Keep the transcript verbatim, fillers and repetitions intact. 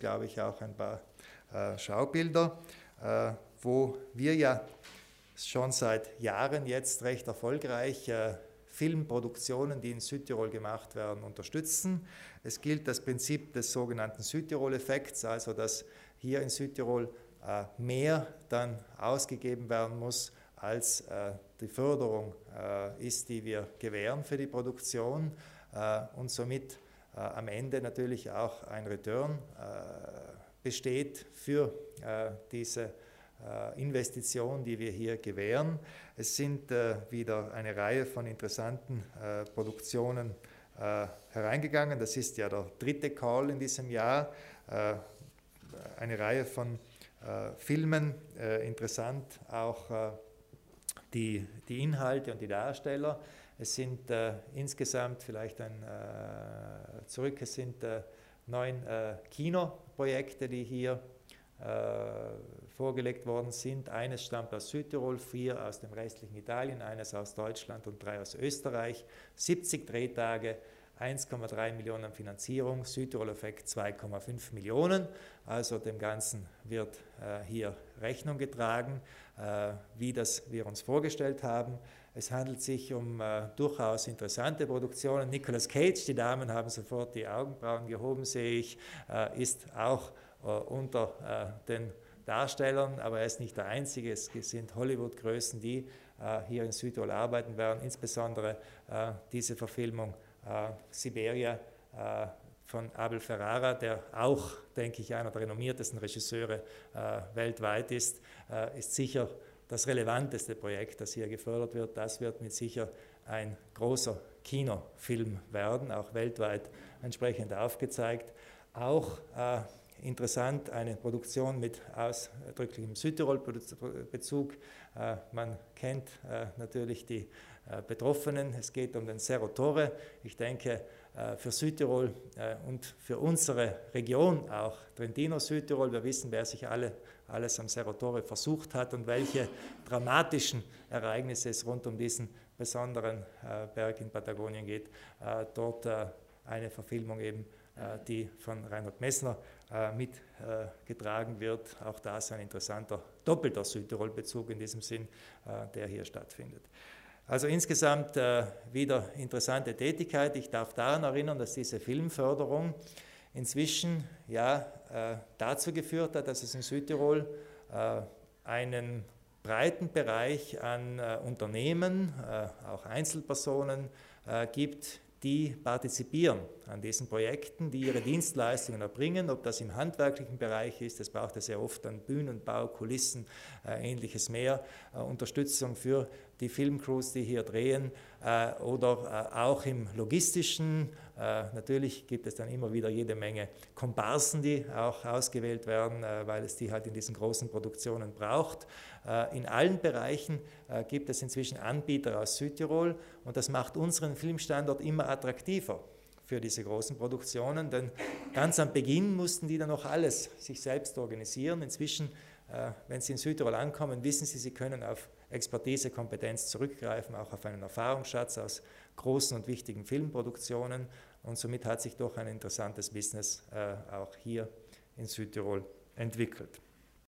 glaube ich, auch ein paar äh, Schaubilder, äh, wo wir ja schon seit Jahren jetzt recht erfolgreich äh, Filmproduktionen, die in Südtirol gemacht werden, unterstützen. Es gilt das Prinzip des sogenannten Südtirol-Effekts, also dass hier in Südtirol äh, mehr dann ausgegeben werden muss, als äh, die Förderung äh, ist, die wir gewähren für die Produktion äh, und somit äh, am Ende natürlich auch ein Return äh, besteht für äh, diese Investition, die wir hier gewähren. Es sind äh, wieder eine Reihe von interessanten äh, Produktionen äh, hereingegangen. Das ist ja der dritte Call in diesem Jahr. Äh, eine Reihe von äh, Filmen, äh, interessant auch äh, die, die Inhalte und die Darsteller. Es sind äh, insgesamt vielleicht ein äh, zurück, es sind äh, neun äh, Kinoprojekte, die hier vorgelegt worden sind. Eines stammt aus Südtirol, vier aus dem restlichen Italien, eines aus Deutschland und drei aus Österreich. siebzig Drehtage, eins Komma drei Millionen Finanzierung, Südtirol-Effekt zwei Komma fünf Millionen. Also dem Ganzen wird äh, hier Rechnung getragen, äh, wie das wir uns vorgestellt haben. Es handelt sich um äh, durchaus interessante Produktionen. Nicolas Cage, die Damen haben sofort die Augenbrauen gehoben, sehe ich, äh, ist auch unter äh, den Darstellern, aber er ist nicht der Einzige. Es sind Hollywood-Größen, die äh, hier in Südtirol arbeiten werden, insbesondere äh, diese Verfilmung äh, Siberia äh, von Abel Ferrara, der auch, denke ich, einer der renommiertesten Regisseure äh, weltweit ist, äh, ist sicher das relevanteste Projekt, das hier gefördert wird. Das wird mit sicher ein großer Kinofilm werden, auch weltweit entsprechend aufgezeigt. Auch äh, interessant, eine Produktion mit ausdrücklichem Südtirol-Bezug. Äh, man kennt äh, natürlich die äh, Betroffenen. Es geht um den Cerro Torre. Ich denke, äh, für Südtirol äh, und für unsere Region, auch Trentino-Südtirol, wir wissen, wer sich alle, alles am Cerro Torre versucht hat und welche dramatischen Ereignisse es rund um diesen besonderen äh, Berg in Patagonien geht. Äh, dort äh, eine Verfilmung eben, die von Reinhold Messner äh, mitgetragen äh, wird. Auch das ein interessanter, doppelter Südtirol-Bezug in diesem Sinn, äh, der hier stattfindet. Also insgesamt äh, wieder interessante Tätigkeit. Ich darf daran erinnern, dass diese Filmförderung inzwischen ja, äh, dazu geführt hat, dass es in Südtirol äh, einen breiten Bereich an äh, Unternehmen, äh, auch Einzelpersonen äh, gibt, die partizipieren an diesen Projekten, die ihre Dienstleistungen erbringen, ob das im handwerklichen Bereich ist, das braucht es sehr oft an Bühnenbau, Kulissen, äh, ähnliches mehr, äh, Unterstützung für die Filmcrews, die hier drehen, äh, oder äh, auch im logistischen. Äh, natürlich gibt es dann immer wieder jede Menge Komparsen, die auch ausgewählt werden, äh, weil es die halt in diesen großen Produktionen braucht. Äh, in allen Bereichen äh, gibt es inzwischen Anbieter aus Südtirol und das macht unseren Filmstandort immer attraktiver für diese großen Produktionen, denn ganz am Beginn mussten die dann noch alles sich selbst organisieren. Inzwischen, äh, wenn sie in Südtirol ankommen, wissen sie, sie können auf Expertise, Kompetenz zurückgreifen, auch auf einen Erfahrungsschatz aus großen und wichtigen Filmproduktionen und somit hat sich doch ein interessantes Business äh, auch hier in Südtirol entwickelt.